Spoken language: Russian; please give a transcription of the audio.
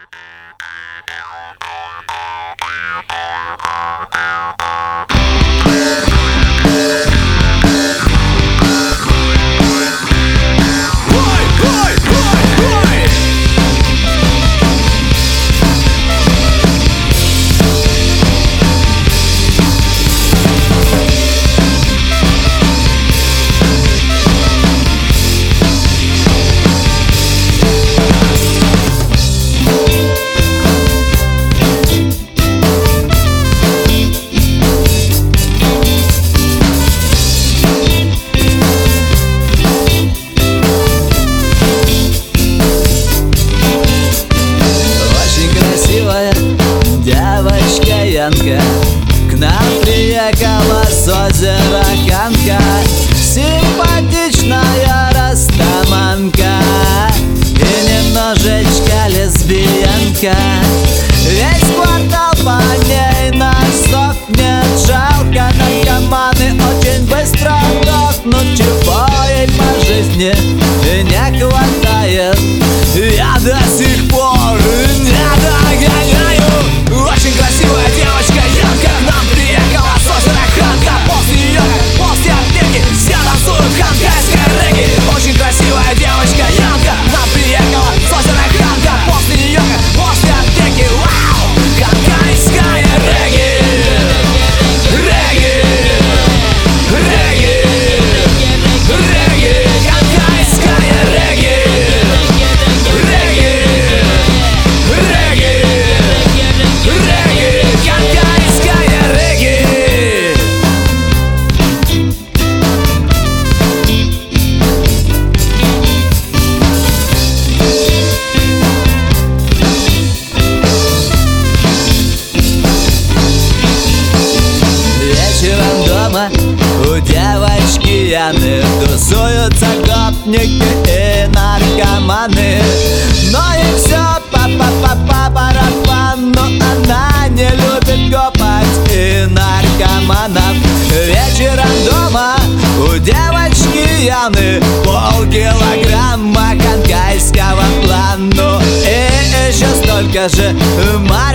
К нам приехала с озера Канка, симпатичная растаманка и немножечко лесбиянка. Весь квартал по ней нас сохнет, жалко, наркоманы очень быстро дохнут. Чего ей по жизни не хватает, я до сих пор не догоняю. Очень красивая девочка Янка к нам приехала с озера Ханка. После нее, после аптеки, все танцуют ханкайское регги. Очень красивая девочка Янка к нам приехала с озера Ханка. После нее, после аптеки, вау, ханкайское регги. Регги, регги, регги, ханкайское регги. Регги, регги, регги, ханкайское регги. Вечером дома у девочки Яны тусуются гопники и наркоманы, но и все по барабану. Она не любит гопать и наркоманов. Вечером дома у девочки Яны полкилограмма ханкайского плану и еще столько же